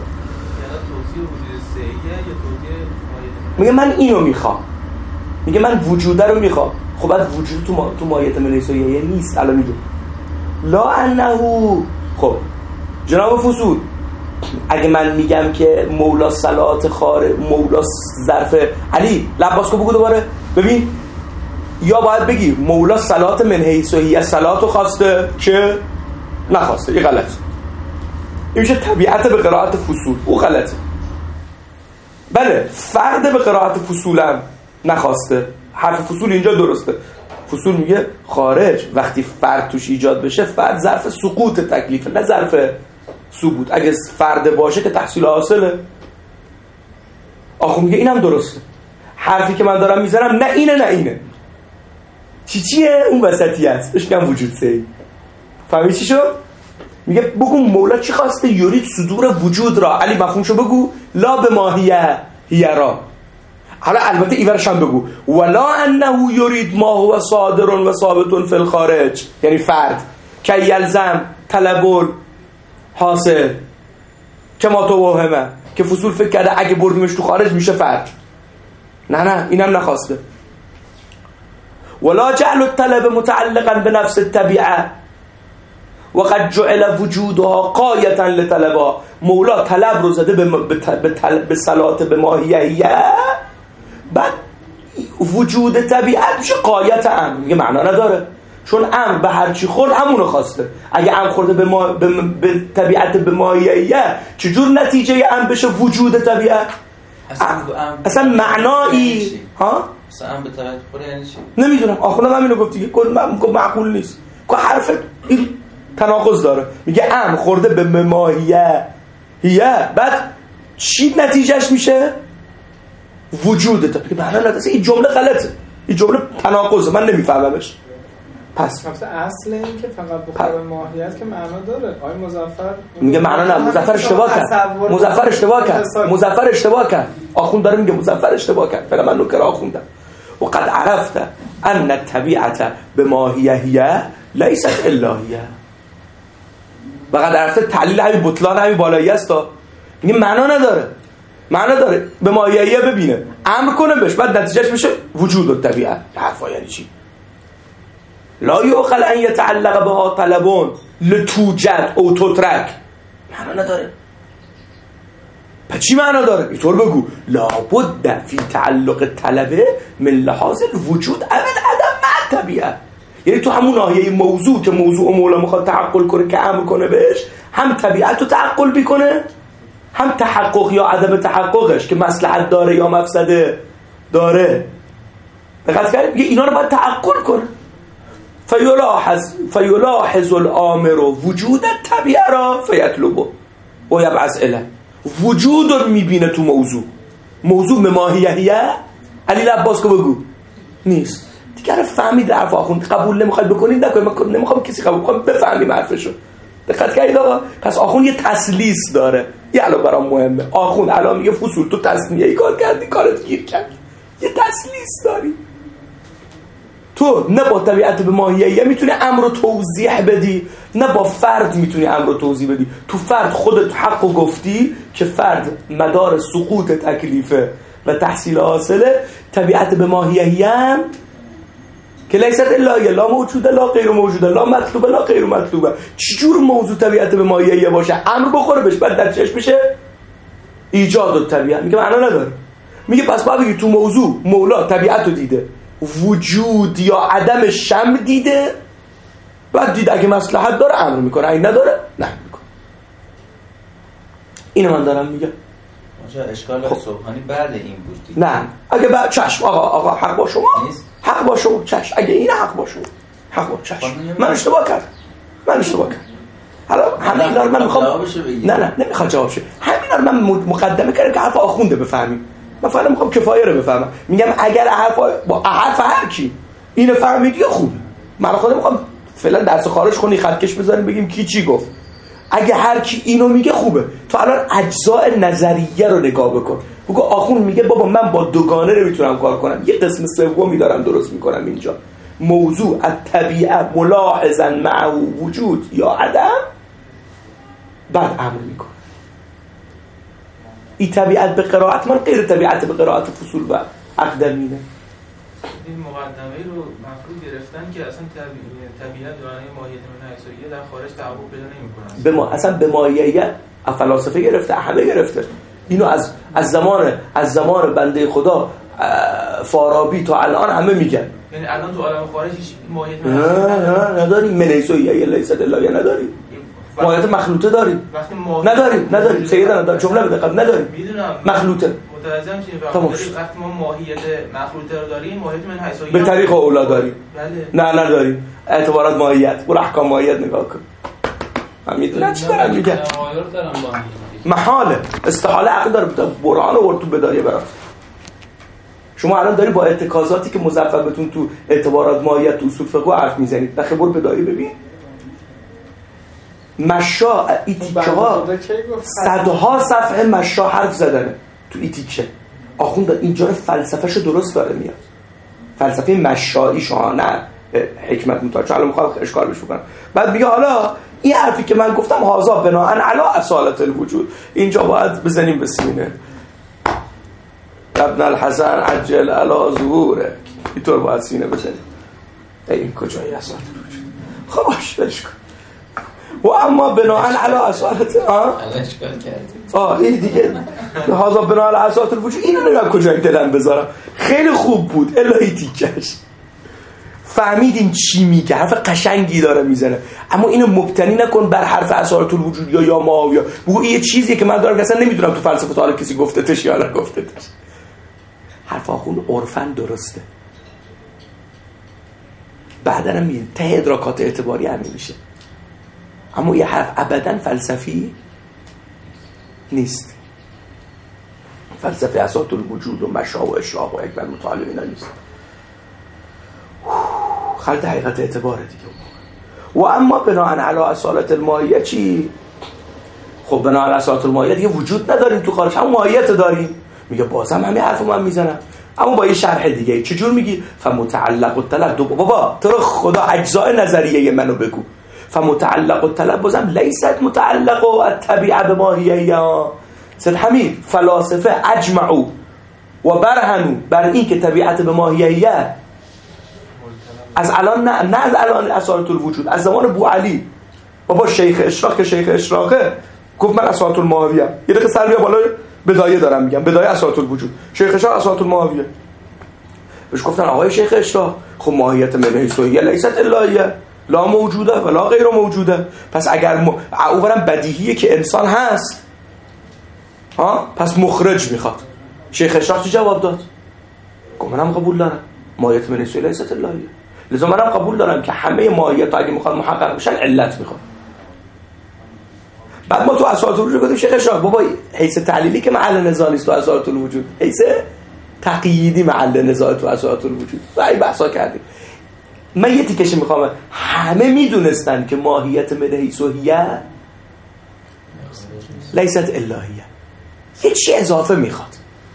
میگه من اینو میخوام، میگه من وجوده رو میخوام. خب بعد وجود تو ماهیت ملیسویه نیست. الان میگه لا انه. خب جناب فصول، اگه من میگم که مولا صلات مولا ظرف علی لباس کو بگو دوباره ببین، یا باید بگی مولا صلات من حیث هی صلاتو خواسته که نخواسته، این غلط. این میشه طبیعت به قرائت فصول، او غلطه. بله فرد به قرائت فصولم نخواسته، حرف فصول اینجا درسته. فصول میگه خارج وقتی فرد توش ایجاد بشه، فرد ظرف سقوط تکلیفه نه ظرف ثبوت. اگه فرد باشه که تحصیل حاصله. آخه میگه اینم درسته، حرفی که من دارم میزنم نه اینه چیه اون وسطی هست، بهش میگم وجود سهی. فهمی چی شد؟ میگه بگو مولا چی خواسته؟ یورید صدور وجود را. علی مفهومشو بگو. لا به ماهیه هیرا. حالا البته ایورش هم بگو ولا انه یورید ما هو صادر و ثابت فی الخارج، یعنی فرد که یلزم طلب حاصل که ما توهمه، که فصول فکر کرده اگه بردیمش تو خارج میشه فرد. نه اینم نخواسته. ولا جعل الطلب متعلقا بنفس الطبيعه وقد جعل وجودها قایه لطلبها. مولا طلب رو زده به صلات به ماهیه، بعد وجود طبیعت میشه قایت امر. میگه معنا نداره، چون امر به هر چی خورد همونو خواسته. اگه امر خورده به طبیعت به ماهیه، چجور نتیجه امر بشه وجود طبیعت؟ اصلا معنایی ها؟ اصلا امر به طبیعت خوره یعنی چی؟ نمیدونم. آخه من اینو گفتی که معقول نیست، که حرف این تناقض داره. میگه امر خورده به ماهیه، بعد چی نتیجهش میشه؟ وجود طبیعت. معنا نداره. این جمله غلطه، این جمله تناقضه، من نمیفهممش. پس اصل این که فقط بخوره ماهیت که معنا داره. آقای مظفر میگه معنا نه، مظفر اشتباه کرد. آخوند داره میگه مظفر اشتباه کرد. فعلا من نکره آخوندم. و قد عرفت ان الطبیعه بماهیه لیست الهیه. و قد عرفت تعلیل همین بطلان همین بالایی است. میگه معنا نداره به ماهیه ببینه، امر کنه بهش، بعد نتیجهش بشه وجود الطبیعه. حرفا یعنی چی؟ لا یعقل ان یتعلق بها طلبون لتوجد او تترک. معنا نداره. پس چی معنا داره؟ اینطور بگو لابد فی تعلق طلبه من لحاظ الوجود اول عدم مع طبیعه. یعنی تو همون ناحیه موضوع که موضوع مولا میخواد تعقل کنه که امر کنه بهش، هم طبیعت رو تعقل بیکنه، هم تحقق یا عدم تحققش که مصلحت داره یا مفسده داره. دقت کردید؟ میگه اینا رو باید تعقل کنه. فیلاحظ الامر وجود الطبیعه را فیطلبه و یبعث الیه. وجود رو میبینه تو موضوع به ماهیه علی عباس کو بگو نیست دیگه. فهمید حرف آخوند، قبول نمیخواد بکنید نکنید، من نمیخوام کسی قبول کنم، بفهمیم حرفشو. دقت کردید آقا؟ پس آخوند یه تسلیس داره، یه علاوه برام مهمه. آخوند الان میگه فصول تو تصنیعی کار کردی، کارت گیر کرد، یه تسلیس داری. تو نه با طبیعت به ماهیه میتونی امر رو توضیح بدی، نه با فرد میتونی امر رو توضیح بدی. تو فرد خودت حق و گفتی که فرد مدار سقوط تکلیفه و تحصیل حاصله. طبیعت به ماهیه هم که لیست الا لا موجوده لا غیر موجوده لا مطلوبه لا غیر مطلوبه. چجور موضوع طبیعت به ماهیه باشه امر بخوره بهش بعد در چش بشه ایجاد الطبیعه؟ میگه معنا نداره. میگه پس باید بگی تو موضوع مولا طبیعت رو دیده، وجود یا عدم شم دیده، بعد دید اگه مصلحت داره امر میکنه، اگه نداره نه میکنه. اینو من دارم میگم. آجا اشکال سبحانی بعد این بود دیگه. نه اگه بعد چشم آقا حق با شما نیست؟ حق با شما چشم، اگه این حق با شما حق با چشم. من اشتباه کردم حالا همه اینا رو من میخوام نه نمیخوام جواب شه. همینا رو من مقدمه کردم که حرف آخونده بفهمیم. من فعلا میخوام کفایه رو بفهمم. میگم اگر حرف هر کی اینو فهمیدی خوب، من خودم میخوام فعلا درس خارج خونی خطکش بذاریم بگیم کی چی گفت. اگه هر کی اینو میگه خوبه. تو الان اجزاء نظریه رو نگاه بکن. بگو آخون میگه بابا من با دوگانه نمیتونم کار کنم، یه قسم سومی دارم درست میکنم اینجا. موضوع الطبیعه ملاحظا معه وجود یا عدم، بعد امر میکنه. این طبیعت به قرائت من غیر طبیعت به قرائت فصول و اقدمینه. این مقدمه رو مفروض گرفتن که اصلا طبیعت دورانه ماهیت منحصریه در خارج تحقق پیدا نمی‌کنه. اصلا به ماهیت فلاسفه گرفته، همه گرفته. اینو از زمان بنده خدا فارابی تا الان همه میگن. یعنی الان تو عالم خارج هیچ ماهیت نه نداری، منیسویه لیست الا نداری. ماهیت مخلوطه داری؟ نداری سیدنا نداری. جمله به دقت نداری. میدونم مخلوطه. متوجهم چیه؟ وقتی ما ماهیت مخلوطه رو داریم، ماهیت منحصریه به طریق اولا داریم. بله. نه نداری. اعتبارات ماهیت، برو احکام ماهیت نگاه کن. من میدونم چی دارم میگم. محاله، استحاله عقل داره. برهان آورد تو بدایه برات. شما الان داری با ارتکازاتی که مزفر بهتون تو اعتبارات ماهیت تو اصول فقه حرف میزنید. بخیر برو بدایه ببین. مشا ایتیکه ها صدها صفحه مشا حرف زدنه تو ایتیکه. آخوند اینجا فلسفهشو درست داره میاد. فلسفه مشایی شاهانه حکمت متعال چون الان میخوام اشکال بش بکنم. بعد میگه حالا این حرفی که من گفتم هازا بناءن علی اصالت الوجود، اینجا باید بزنیم به سینه. ابن الحسن عجل علی ظهورک، اینطور باید سینه بزنیم. این کجای اصالت الوجود؟ خب باش برش کن. و اما بناءن علی اصالت اشکال کردی. این دیگه هازا بناءن علی اصالت الوجود. اینو نگم کجای دلم بذارم. خیلی خوب بود الهی تیکش. فهمیدیم چی میگه، حرف قشنگی داره میزنه، اما اینو مبتنی نکن بر حرف اصالت الوجود یا ما یا بگو این یه چیزیه که من دارم که اصلا نمیدونم تو فلسفه تا کسی گفتتش یا نگفتتش. حرف آخوند عرفاً درسته. بعداً هم میگه ته ادراکات اعتباری همین میشه، اما یه حرف ابداً فلسفی نیست. فلسفه اصالت الوجود و مشا و اشراق و حکمت متعال اینا نیست. خلط حقیقت اعتباره دیگه. و اما بناءن علی اصالت الماهیه چی؟ خب بناءن علی اصالت الماهیه دیگه وجود نداریم تو خارج، همون ماهیت داریم. میگه بازم همین حرفو من میزنم اما با یه شرح دیگه. چجور میگی؟ فمتعلق الطلب. بابا تو خدا اجزاء نظریه منو بگو. فمتعلق الطلب بازم لیست متعلق الطبیعه بماهیه. سید حمید فلاسفه اجمعوا و برهنوا بر این که طبیعت به ماهیه از الان نه از الان اصالت الوجود، از زمان بوعلی بابا شیخ اشراق که شیخ اشراقه گفت من اصالت الماهیه. یه دقیقه سر بیا بالا بدایه دارم میگم، بدایه اصالت الوجود. شیخ اشراق اصالت الماهیه بهش گفتن آقای شیخ اشراق خب ماهیت منحصریه لیست الا لا موجوده و لا غیر موجوده. پس اگر اولا بدیهیه که انسان هست پس مخرج میخواد. شیخ اشراق چی جواب داد؟ گفت منم قبول دارم ماهیت منحصریه لیست الا، لذا منم قبول دارم که همه ماهیت اگه میخواد محقق بشن علت میخواد. بعد ما تو اصالت الوجود گفتیم شیخ اشراق بابا حیث تعلیلی که محل نزاع نیست تو اصالت الوجود، حیث تقییدی محل نزاع تو اساطیر الوجود و این بحثا کردیم. من یه تیکش میخوام، همه میدونستن که ماهیت من حیث هیه لیست الهیه، یه چی اضافه میخواد،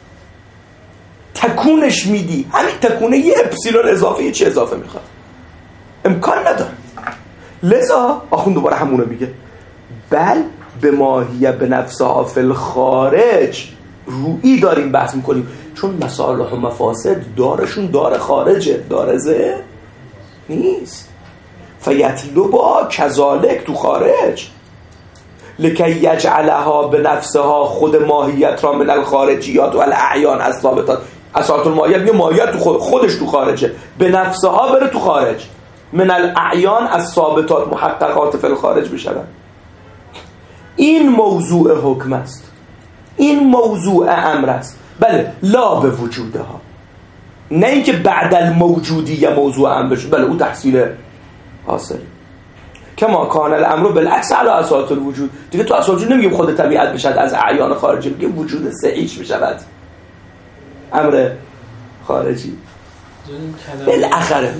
تکونش میدی، همین تکونه یه اپسیلون اضافه، یه چی اضافه میخواد، امکان نداره. لذا آخون دوباره همونو میگه، بل به ماهیه به نفسها فی الخارج رویی داریم بحث میکنیم، چون مصالح و مفاسد دارشون دار خارجه، دار ذهن نیست. فیطلبها کذالک تو خارج لکی یجعلها به نفسها، خود ماهیت را من الخارجیات و الاعیان از ثابتات. اساطیر الماهیت میگه ماهیت تو خودش تو خارجه، به نفسها بره تو خارج، من الاعیان از ثابتات محققات فی الخارج بشن. این موضوع حکم است، این موضوع امر است. بله لا به وجودها، نه اینکه بعد الموجودیه موضوع امر بشه، بله او تحصیل حاصل. کما کان الامر بالعکس علی اساطیر الوجود. دیگه تو اساطیر الوجود نمیگیم خود طبیعت بشد از اعیان خارجی، میگیم وجود سعیش بشود امر خارجی. بالاخره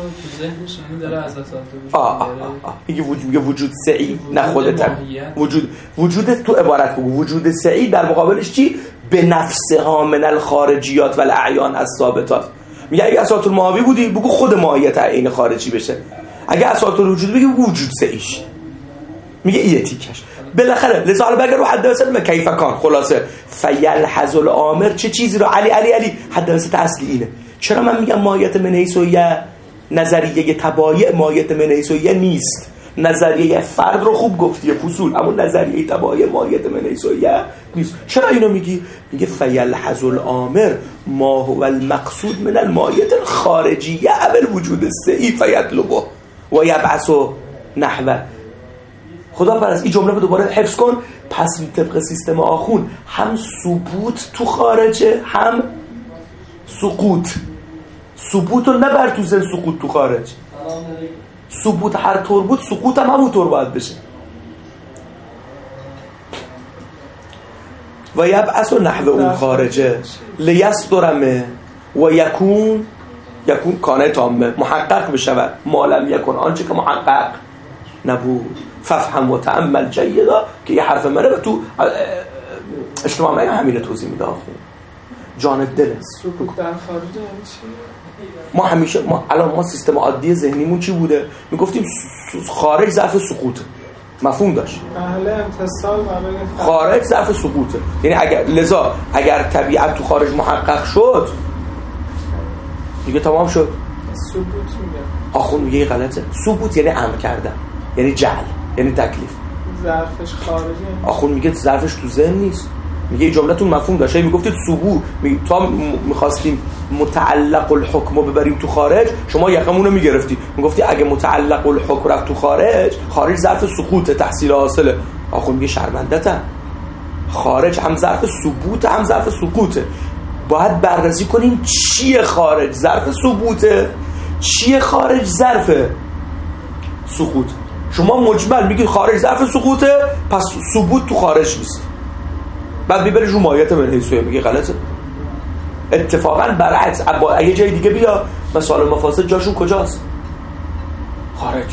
میگه وجود سعی، نه خود طبیعت. وجود تو عبارت بگو، وجود سعی در مقابلش چی؟ به نفسها من الخارجیات و الاعیان از ثابتات. میگه اگه اساطیر الماهی بودی بگو خود ماهیت عین خارجی بشه، اگه اساطیر الوجود بگی وجود سعیش. میگه این تیکش بالاخره. لذا حالا بگه رو حد وسط کیف کان، خلاصه فیلحظ الامر چه چیزی رو علی حد وسط اصلی اینه. چرا من میگم ماهیت من حیث هیه نظریه تبایع ماهیت من حیث هیه نیست؟ نظریه فرد رو خوب گفتی فصول، اما نظریه تبایع ماهیت من حیث هیه نیست. چرا اینو میگی؟ میگه فیلحظ الامر ما هو المقصود من الماهیت الخارجیه اول وجود سعی فیطلبه و یبعث نحوه. خدا پرست این جمله رو دوباره حفظ کن. پس طبق سیستم آخون هم ثبوت تو خارجه هم سقوط. ثبوت رو نبر تو ذهن، سقوط تو خارج. ثبوت هر طور بود، سقوط هم همونطور باید بشه. و یبعث نحو اون خارجه لیسترمه و یکون کانه تامه، محقق بشود ما لم یکن، آنچه که محقق نبود. ففهم و تأمل جیدا که یه حرف منه و تو اجتماع من همینه توضیح میده آخون جان دل. سقوط در خارج یعنی چی؟ ما همیشه الان ما سیستم عادی ذهنیمون چی بوده؟ میگفتیم خارج ظرف سقوطه، مفهوم داشت. اهل امتصال برای خارج ظرف سقوطه، یعنی اگر طبیعت تو خارج محقق شد دیگه تمام شد. ثبوت میگه آخون میگه غلطه. ثبوت یعنی امر کردن، یعنی جعل، یعنی تکلیف. ظرفش خارجی. آخون میگه ظرفش تو ذهن نیست. میگه این جملتون مفهوم داشته. میگفتید ثبوت، تا میخواستیم متعلق الحکم رو ببریم تو خارج، شما یقمون رو میگرفتی، میگفتی اگه متعلق الحکم رفت تو خارج ظرف سقوط تحصیل حاصله. آخون میگه شرمنده‌تن، خارج هم ظرف ثبوت هم ظرف سقوطه. باید بررسی کنیم چیه خارج ظرف ثبوته، چیه خارج ظرف سقوط. شما مجمل میگید خارج ظرف سقوطه، پس ثبوت تو خارج نیست. بعد میبری رو ماهیت من حیث هیه، میگه غلطه. اتفاقا برعکس، اگه جای دیگه بیا مثال مفاسد جاشون کجاست؟ خارج.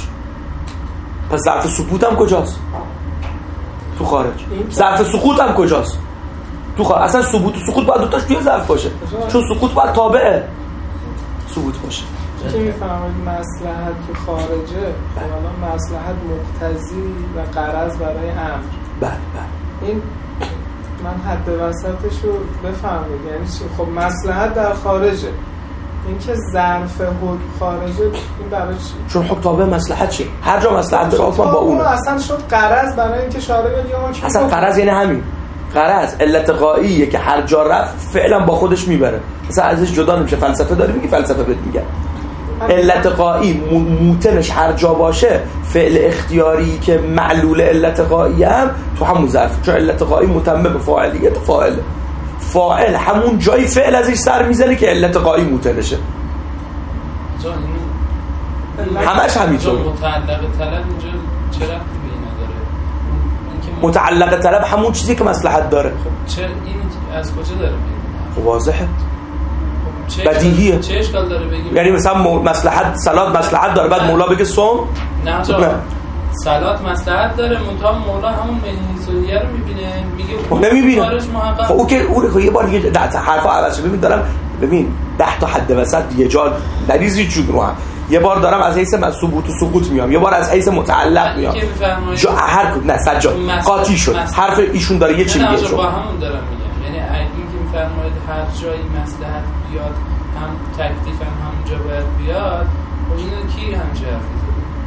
پس ظرف ثبوت هم کجاست؟ تو خارج. ظرف سقوط هم کجاست؟ تو خارج. اصلا ثبوت و سقوط باید دوتاش توی ظرف باشه، چون سقوط باید تابع ثبوت باشه. که میفهمید مصلحت تو خارجه، حالا مصلحت مقتضی و غرض برای امر. بله. این من حد وسطش رو بفهمید یعنی چی؟ خب مصلحت در خارجه، این که ظرف حکم خارجه، این برای چی؟ چون حکم تابع مصلحت چی؟ هر جا مصلحت داره حکم با اونه. اصلا شد غرض برای اینکه شارع یه حکم. اصلا غرض یعنی همین غرض علت غاییه که هر جا رفت فعلا با خودش میبره، اصلا ازش جدا نمیشه. فلسفه داری میگی، فلسفه بهت میگه علت غایی موتنش هر جا باشه، فعل اختیاری که معلول علت غایی هم تو همون ظرف، چون علت غایی متمم به فاعلیت فاعل همون جای فعل ازش سر میزنه که علت غایی موتنشه. همش همینطور. متعلق طلب اینجا چه ربطی به این نداره؟ متعلق طلب همون چیزی که مصلحت داره. خب چه این از کجا داره میاد؟ واضحه. بدیهیه. چه اشکال داره بگیم؟ یعنی مثلا مصلحت صلات مصلحت داره بعد مولا بگه صوم؟ نه صلات مصلحت داره، منتها مولا همون منهی‌سویه رو میبینه، میگه نمیبینه. خب او که او یه بار دیگه حرفا عوض ببین دارم ببین 10 تا حد وسط یه جا نریزی چود رو هم. یه بار دارم از حیث ثبوت و سقوط میام، یه بار از حیث متعلق میام. جا هر نه سجاد قاطی شد. حرف ایشون داره یه چیزی میگه. با همون دارم میگم. یعنی این که میفرمایید هر جایی مصلحت بیاد هم تکلیف هم همونجا باید بیاد. و اینو کی همچه حرفی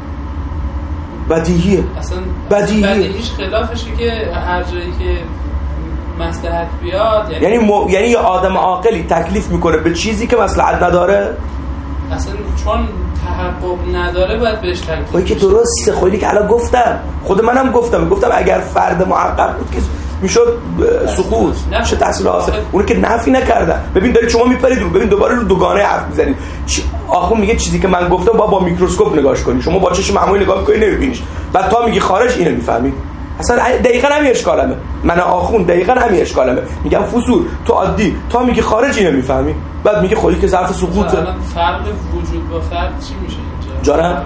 بدیهیه. اصلا بدیهیش خلافشه که هر جایی که مصلحت بیاد یعنی یه آدم عاقلی تکلیف میکنه به چیزی که مصلحت نداره. اصلا چون تحقق نداره باید بهش تکلیف. خودی که درسته، خودی که الان گفتم، خود منم گفتم اگر فرد محقق بود که میشد سقوط چه تحصیل حاصل. اون که نفی نکردن. ببین دارید شما میپرید رو، ببین دوباره رو دوگانه حرف میزنید. آخون میگه چیزی که من گفتم با میکروسکوپ نگاهش کنی، شما با چشم معمولی نگاه میکنی نمیبینیش، بعد تا میگی خارج اینو میفهمی. اصلا دقیقاً همین اشکالمه. من آخون دقیقاً همین اشکالمه. میگم فصول تو عادی تا میگی خارج اینو میفهمی، بعد میگه خودی که ظرف سقوطه. فرق وجود با فرد چی میشه اینجا؟ جانم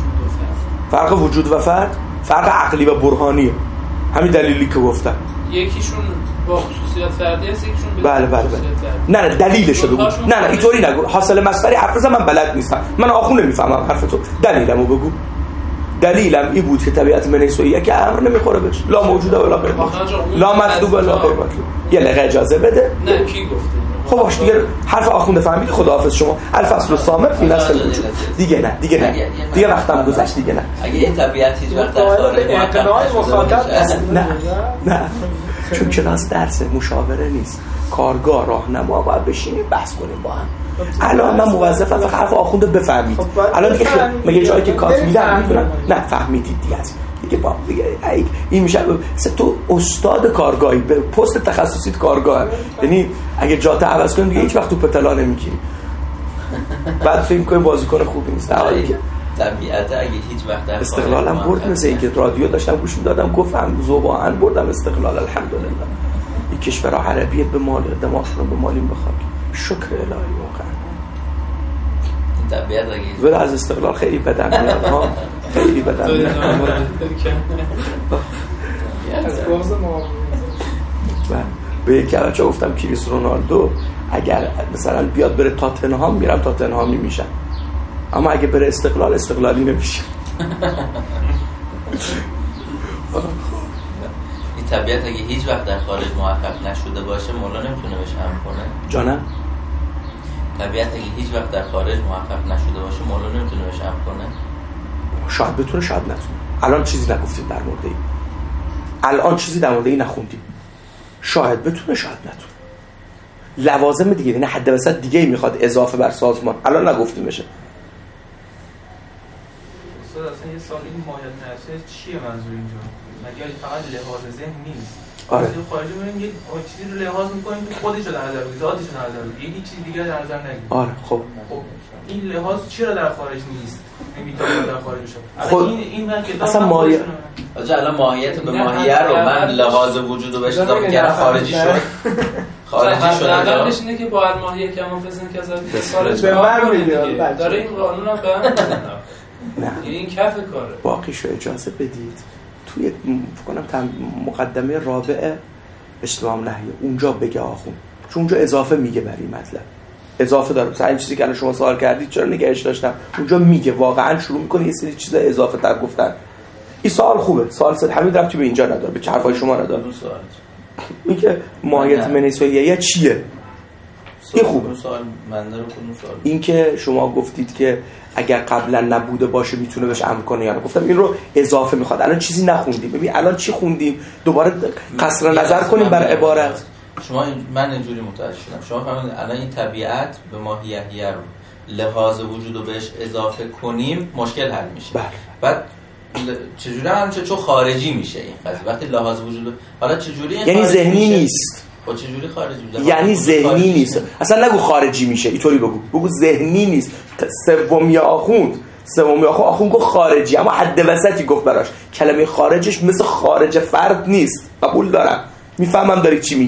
فرق وجود و فرد فرق عقلی و برهانیه. همین دلیلی که گفتم. یکیشون با خصوصیات فردی است، یکیشون بله نه دلیلش بگو. نه اینطوری نگو. حاصل مصدری حرف من بلد نیستم. من آخون نمیفهمم حرف تو. دلیلمو بگو. دلیلم این بود که طبیعت منیسویه که امر نمیخوره بهش. لا موجوده ولا غیر موجود. لا مطلوب ولا غیر مطلوب. یه لقه اجازه بده. نه کی گفته؟ خب باش دیگه حرف آخونده فهمید. خداحافظ شما. الفصل الصامت فی نسل الوجود. دیگه نه دیگه وقتم گذشت دیگه نه. اگه این طبیعت هیچ وقت در خارج مخاطب نه چون کلاس درس مشاوره نیست، کارگاه راهنما باید بشینیم بحث کنیم با هم. الان من موظفم فقط حرف آخونده بفهمید. الان دیگه مگه جایی که کات میدم میتونم نه فهمیدید دیگه دیگه این میشه تو استاد کارگاهی به پست تخصصیت کارگاه. یعنی اگه جات عوض کنیم دیگه هیچ وقت تو پتلا نمیگیری. بعد فکر کنیم بازیکن خوبی نیست. طبیعت اگه هیچ وقت در استقلالم برد. مثل اینکه رادیو داشتم گوش میدادم گفتم زبان بردم استقلال الحمدلله. این کشور عربیت به مال دماغشون به مالیم بخواد. شکر الهی واقعا. این طبیعت اگه ولی از استقلال خیلی بدم میاد ها. خیلی بدم میاد. به یک بچه گفتم کریس رونالدو اگر مثلا بیاد بره تاتنهام میرم تاتنهامی میشم، اما اگه بره استقلال استقلالی نمیشه. این طبیعت اگه هیچ وقت در خارج موفق نشده باشه مولا نمیتونه بهش امر کنه. جانم طبیعت اگه هیچ وقت در خارج موفق نشده باشه مولا نمیتونه بهش امر کنه. شاید بتونه شاید نتونه. الان چیزی نگفتیم در مورد این. الان چیزی در مورد این نخوندیم. شاید بتونه شاید نتونه. لوازم دیگه نه حد وسط دیگه میخواد اضافه بر سازمان. الان نگفتیم بشه. اصلا یه سال این ماهیت نرسه چیه منظور اینجا؟ مگه فقط لحاظ ذهن نیست؟ آره. خارجی می‌بینیم یه چیزی رو لحاظ می‌کنیم که خودش رو در نظر بگیریم، ذاتش رو در نظر بگیریم، یه چیز دیگه در نظر نگیریم. آره خب این لحاظ چرا در خارج نیست؟ می‌تونه در خارج شه. خب این من کتاب اصلا ماهیت الان ماهیت به ماهیه رو من لحاظ وجود و بهش اضافه کردم خارجی شد. خارجی شد. قبلش اینه که با ماهیه که منفصل کذا خارج داره این قانون هم نه این کف کاره. باقیشو اجازه بدید توی فکر کنم مقدمه رابعه اجتماع نهیه اونجا بگه آخون، چون اونجا اضافه میگه بر این مطلب اضافه داره. مثلا این چیزی که الان شما سوال کردید چرا نگهش داشتم اونجا میگه واقعا شروع میکنه یه سری چیزا اضافه تر گفتن. این سوال خوبه، سوال صد حمید ربطی به اینجا نداره، به چه حرفای شما نداره. این که ماهیت منیسویه چیه این خوبه. این که شما گفتید که اگر قبلا نبوده باشه میتونه بهش امر کنه یا نه، گفتم این رو اضافه میخواد. الان چیزی نخوندیم. ببین الان چی خوندیم دوباره قصر نظر کنیم بر عبارت. شما من اینجوری متوجه شدم شما فهمیدید الان این طبیعت به ماهیه رو لحاظ وجود رو بهش اضافه کنیم مشکل حل میشه. بله. بعد چجوری چون خارجی میشه این قضیه وقتی لحاظ وجود حالا چجوری یعنی ذهنی نیست. خب چجوری خارجی میشه؟ یعنی ذهنی نیست. اصلا نگو خارجی میشه، اینطوری بگو ذهنی نیست. سومی آخوند گفت خارجی، اما حد وسطی گفت براش. کلمه خارجش مثل خارج فرد نیست. قبول دارم، میفهمم داری چی میگی.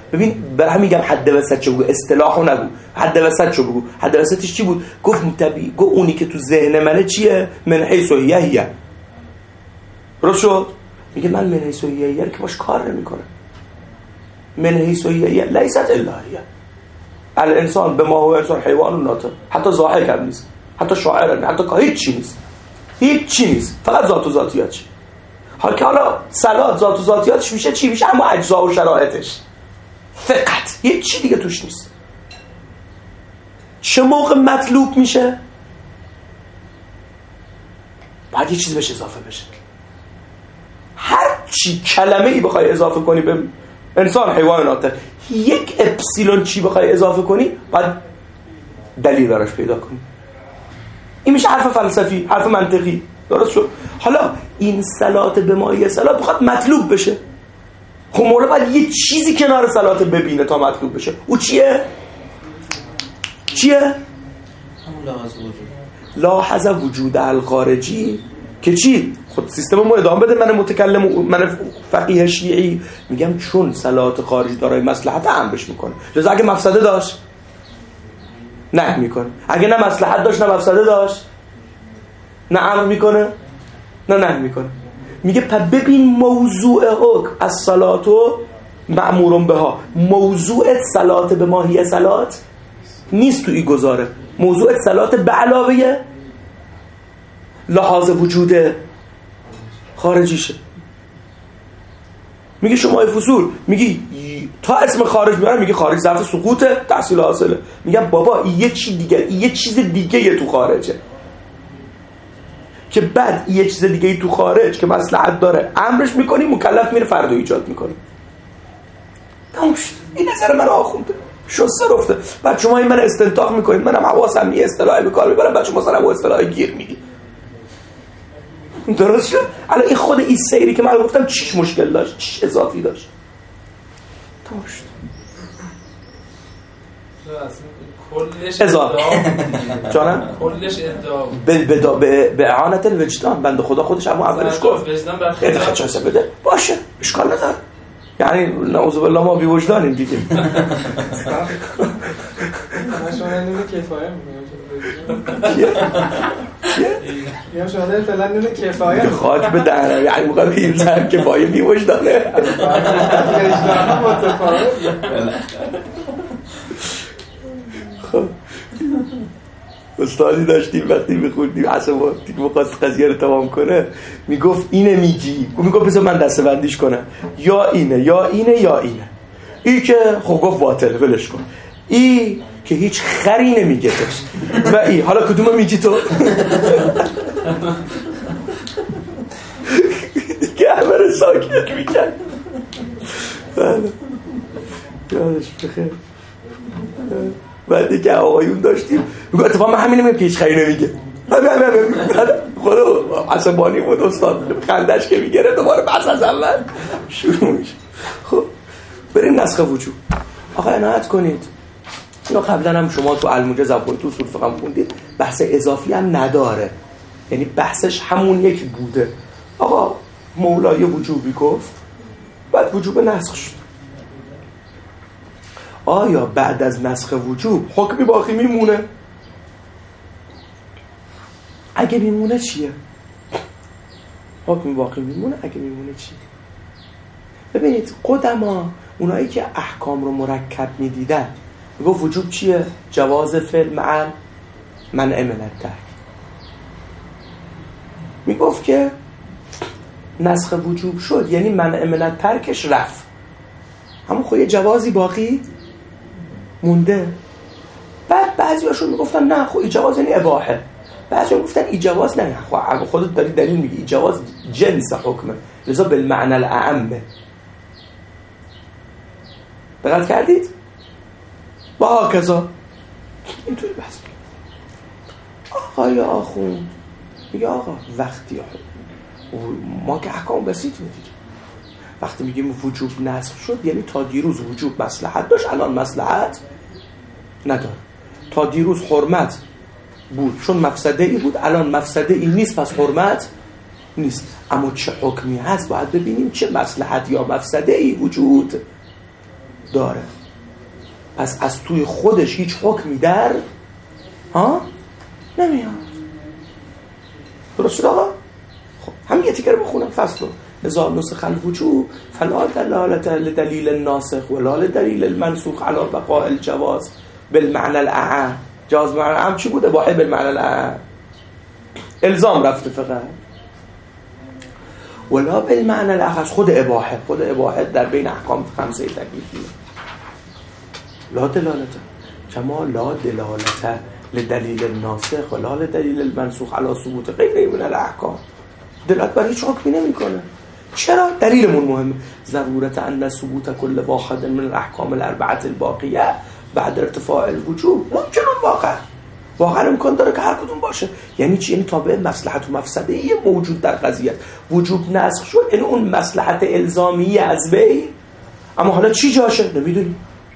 ببین برای همین میگم حد وسط چه بگو، اصطلاحو نگو، حد وسط چه بگو. حد وسطش چی بود؟ گفت طبیعی، گفت اونی که تو ذهن منه چیه؟ من حیث هیه. درست شد؟ میگه من من حیث هیه رو که باش کار نمیکنه. من حیث هیه لیست الا هیه. الانسان به ما هو انسان حیوان ناطق، حتی ضاحک هم نیست، حتی شاعر هم، حتی هیچ چی نیست، هیچ چی نیست، فقط ذات و ذاتیاتش. حالا صلات ذات و ذاتیاتش میشه چی؟ میشه اما اجزا و شرایطش، فقط هیچ چی دیگه توش نیست. چه موقع مطلوب میشه؟ باید یه چیز بهش اضافه بشه. هر چی کلمه ای بخوای اضافه کنی به انسان حیوان ناطق، یک اپسیلون چی بخوای اضافه کنی، باید دلیل براش پیدا کنی. این میشه حرف فلسفی، حرف منطقی. درست شد؟ حالا این صلات به مایه صلات بخواد مطلوب بشه، خب مولا باید یه چیزی کنار صلات ببینه تا مطلوب بشه. او چیه؟ همون لاحظ وجود، لاحظ وجود الخارجی که چی؟ خود سیستم ما ادامه بده. من متکلم، من فقیه شیعی میگم چون صلات خارجی دارای مصلحت امرش میکنه. جز اگه مفسده داشت نه میکنه، اگه نه مصلحت داشت نه مفسده داشت نه امر میکنه نه نه میکنه. میگه ببین موضوع حکم از صلاتو مأمورون بها، موضوع صلات به ماهی صلات نیست تو ای گذاره، موضوع صلات به علاوه لحاظ وجود خارجیشه. میگه شما فصول میگی تا اسم خارج میاره، میگه خارج ظرف سقوطه، تحصیل حاصله. میگم بابا یه چیز دیگه، یه چیز دیگه یه تو خارجه که بعد یه چیز دیگه ای تو خارج که مصلحت داره امرش میکنی، مکلف میره فردا ایجاد میکنی. این نظر من آخونده شسته رفته. بعد شما این من استنتاق میکنید، منم حواسم یه اصطلاحی به کار میبرم، بعد شما مثلا اون اصطلاحی گیر میگی. درست شد؟ الان این خود این سیری که من گفتم چیش مشکل داشت، چیش اضافی داشت؟ داشت کلش اضافه جانم کلش ادعا به اعانت الوجدان. بنده خدا خودش هم اولش گفت خیلی خچاسه بده باشه، اشکال نداره. یعنی نعوذ بالله ما بی وجدانیم دیگه. شما نمی کفایه یا شما فعلا نمی کفایه خاک به دهنم، یعنی موقع بیم سر کفایه بی وجدانه. خب استادی داشتیم وقتی میخوندیم عصباتی که میخواست قضیه رو تمام کنه، میگفت اینه میگی، میگفت بذار من دسته بندیش کنم، یا اینه یا اینه یا اینه. ای که خب گفت باطل ولش کن، ای که هیچ خری نمیگه تش، و ای حالا کدومو میگی تو؟ دیگه همه رو ساکت میکن. یادش بخیر. بعد دیگه آقایون داشتیم میگه اتفاقا من همینه میگم که هیچ خری نمیگه. خدا عصبانی بود استاد، خندش که میگره دوباره بحث از اول شروع میشه. خب بریم نسخ وجود. آقا عنایت کنید، اینو قبلا هم شما تو الموجز زبان تو اصول فقه خوندید، بحث اضافی هم نداره، یعنی بحثش همون یک بوده. آقا مولای وجوبی گفت، بعد وجوب نسخ شد. آیا بعد از نسخ وجوب حکمی باقی میمونه؟ اگه میمونه چیه؟ حکمی باقی میمونه، اگه میمونه چیه؟ ببینید قدما اونایی که احکام رو مرکب میدیدن میگفت وجوب چیه؟ جواز فعل مع منع من الترک. میگفت که نسخ وجوب شد یعنی منع من الترکش رفت، اما خب یه جوازی باقی مونده. بعد بعضیاشون میگفتن نه خب ایجواز یعنی اباحه، بعضی‌ها گفتن ایجواز نه، خب خودت داری دلیل میگی ایجواز جنس حکمه لذا بالمعنى الاعم. دقت کردید؟ با هاکذا اینطوری بحث. آقای آخوند میگه آقا وقتی ما که احکام بسیط میدید، وقتی میگیم وجوب نسخ شد یعنی تا دیروز وجوب مصلحت داشت، الان مصلحت نداره. تا دیروز حرمت بود چون مفسده ای بود، الان مفسده ای نیست پس حرمت نیست. اما چه حکمی هست باید ببینیم چه مصلحت یا مفسده ای وجود داره. پس از توی خودش هیچ حکمی در نمیاد. درست شد آقا؟ خب همین یه تیکه رو بخونم فصل رو. اذا نسخ الوجوب فلا دلالة لدلیل الناسخ ولا لدلیل المنسوخ علی بقاء الجواز بالمعنى الاعم. جواز معنی الاعم چی بوده؟ اباحه بالمعنى الاعم. الزام رفته فقط. ولا بالمعنى الاخص خود اباحه در بین احکام خمسه تکلیفی. لا دلالة کما لا دلالة لدلیل الناسخ ولا لدلیل المنسوخ علی ثبوت غیره من الاحکام. دلالت بر هیچ حکمی نمیکنه. چرا؟ دلیلمون مهمه. ضرورت ان ثبوت کل واحد من الاحکام الاربعه الباقیه بعد ارتفاع الوجوب ممکنه. واقعا امکان داره که هر کدوم باشه. یعنی چی؟ یعنی تابع مصلحت و مفسده موجود در قضیه. وجوب نسخ شد، یعنی اون مصلحت الزامی از بین. اما حالا چی جاشه؟ نمیدونیم.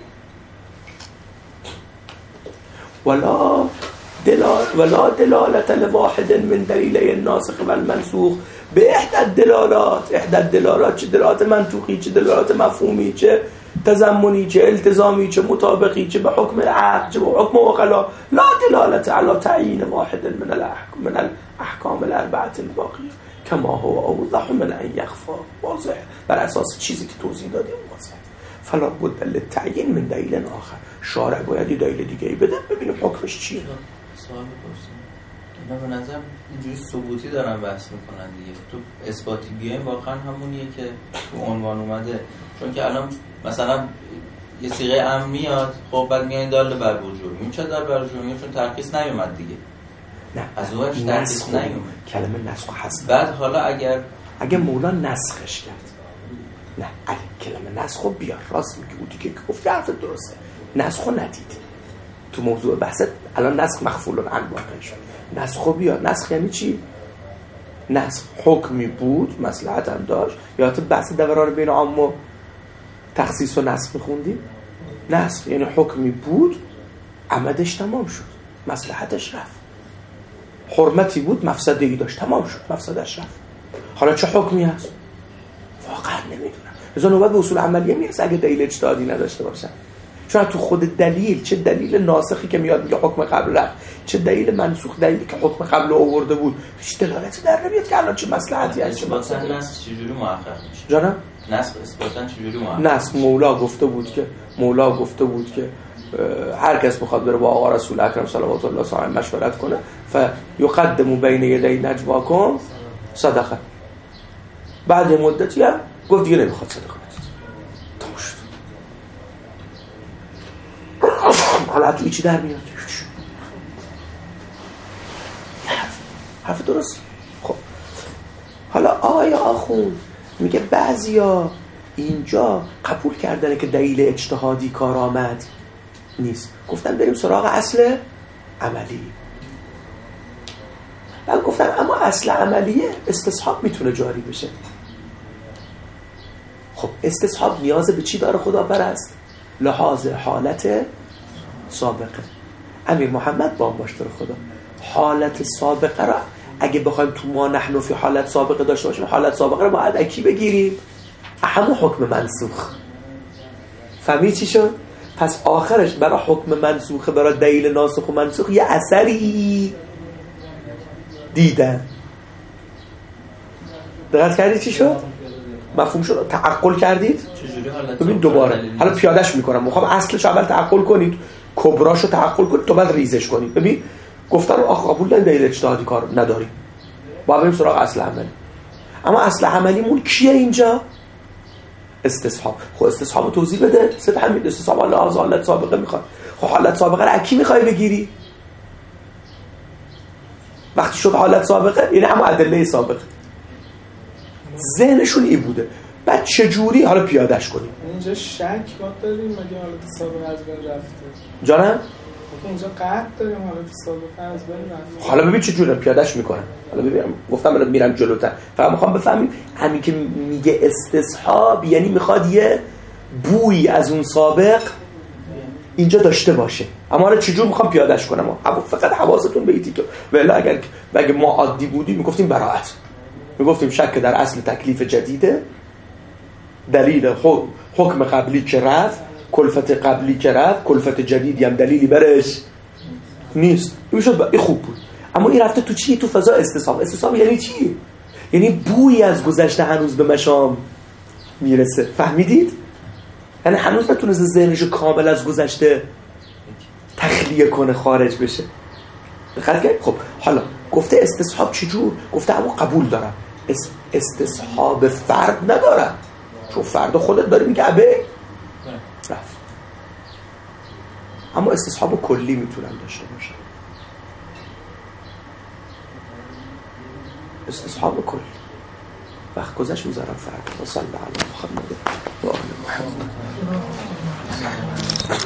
ولا دلالة لواحد من دلیلی الناسخ و المنسوخ به احدى الدلالات، چه دلالات منطوقی، چه دلالات مفهومی، چه تضمنی، چه التزامی، چه مطابقی، چه به حکم العقل، چه به حکم عقلا. لا دلالة على تعیین واحد من الاحکام الاربعه الباقیه کما هو اوضح من ان یخفى. واضح بر اساس چیزی که توضیح دادیم واضح. فلا بد للتعیین من دلیل آخر. شارع باید یه دلیل دیگه ای بده ببینیم حکمش چیه. سوال بپرسیم. اینا به نظر اینجوری ثبوتی دارن بحث میکنن دیگه. تو اثباتی بیایم واقعا همونیه که تو عنوان اومده. چون که الان مثلا یه صیغه امر میاد، خب بعد میگن دال بر وجوب. این چه دال بر وجوب؟ چون ترخیص نیومد دیگه. نه از اونش ترخیص نیومد. کلمه نسخ هست. بعد حالا اگه مولا نسخش کرد، نه کلمه نسخو بیار. راست میگی، اون دیگه که گفتی حرف درسته. نسخو ندید تو موضوع بحثت. الان نسخ مخفول عن واقع شد. نسخو بیار. نسخ یعنی چی؟ نسخ حکمی بود، مصلحت هم داشت. یا تو بحث دوران بین عام و تخصیص و نسخ میخوندیم. نسخ یعنی حکمی بود، عمدش تمام شد، مصلحتش رفت. حرمتی بود، مفسده ای داشت، تمام شد، مفسدش رفت. حالا چه حکمی هست؟ واقعا نمیدونم. لذا نوبت به اصول عملیه میرسه اگه دلیل اجتهادی نداشته باشن. چون تو خود دلیل، چه دلیل ناسخی که میاد میگه حکم قبل رفت، چه دلیل منسوخ دلیلی که حکم قبل آورده بود، هیچ دلالتی در نمیاد که الان چه مصلحتی هست. اثباتاً نسخ چجوری محقق میشه؟ جانم؟ نسخ اثباتاً چجوری محقق؟ نسخ مولا گفته بود که هر کس میخواد بره با آقا رسول اکرم صلوات الله علیه و مشورت کنه فیقدم بین یدی نجواکم صدقه. بعد مدتی هم گفت دیگه نمیخواد صدقه بدید. تمام شد. حالا تو چی در میاد؟ حرف درست. خب حالا آیا آخوند میگه بعضیا اینجا قبول کردنه که دلیل اجتهادی کارآمد نیست. گفتم بریم سراغ اصل عملی. بعد گفتم اما اصل عملیه استصحاب میتونه جاری بشه. خب استصحاب نیاز به چی داره خدا پرست؟ لحاظ حالت سابقه. امیر محمد با باشتر خدا حالت سابقه را اگه بخوایم تو ما نحن فی حالت سابقه داشته باشیم، حالت سابقه را باید اکی بگیریم همون حکم منسوخ. فهمید چی شد؟ پس آخرش برای حکم منسوخه، برای دلیل ناسخ و منسوخ یه اثری دیدن. دقت کردید چی شد؟ مفهوم شد؟ تعقل کردید؟ ببین دوباره حالا پیادهش میکنم. میخوام اصلش اول تعقل کنید، کبراشو تعقل کنید تو بعد ریزش کنید. ببین گفتن آخ قبول داریم دلیل اجتهادی کار نداریم، باید بریم سراغ اصل عملی. اما اصل عملیمون کیه اینجا؟ استصحاب. خب استصحاب توضیح بده. سه تا همین استصحاب حالت سابقه میخواد. خب حالت سابقه رو کی میخوای بگیری؟ وقتی شد حالت سابقه یعنی همون ادله سابقه. ذهنشون این بوده. بعد چجوری حالا پیادهش کنیم؟ اینجا شک ما داریم مگه حالت سابقه از بین رفته؟ جانم؟ اینجا قطع داریم حالت سابقه از بین رفته. حالا ببین چجوری پیادهش میکنن. حالا ببینم گفتم الان میرم جلوتر. فقط میخوام بفهمیم همین که میگه استصحاب یعنی میخواد یه بویی از اون سابق اینجا داشته باشه. اما حالا چجور میخوام پیادهش کنم؟ فقط حواستون به ایتی که ولی اگه ما عادی بودیم میگفتیم براءت، میگفتیم شک در اصل تکلیف جدیده، دلیل حکم قبلی که رفت کلفت قبلی که رفت، کلفت جدیدی هم دلیلی برش نیست. این خوب بود. اما این رفته تو چی؟ تو فضا استصحاب. استصحاب یعنی چی؟ یعنی بویی از گذشته هنوز به مشام میرسه. فهمیدید؟ یعنی هنوز نتونسته ذهنشو کامل از گذشته تخلیه کنه، خارج بشه. دقت کنید. خب حالا گفته استصحاب چجور؟ گفته اما قبول دارم، استصحاب فرد ندارم، چون فرد خودت داری میگه عبه رفت. اما استصحاب کلی میتونم داشته باشم. استصحاب کلی وقت گذشت میذارم فرد. و صلی الله علی محمد و آل محمد.